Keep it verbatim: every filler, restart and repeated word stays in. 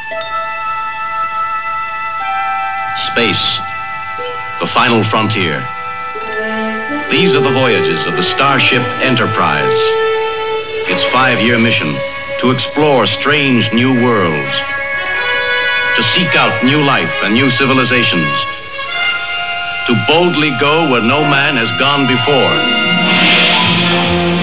Space, the final frontier. These are the voyages of the Starship Enterprise. Its five-year mission, to explore strange new worlds, to seek out new life and new civilizations, to boldly go where no man has gone before.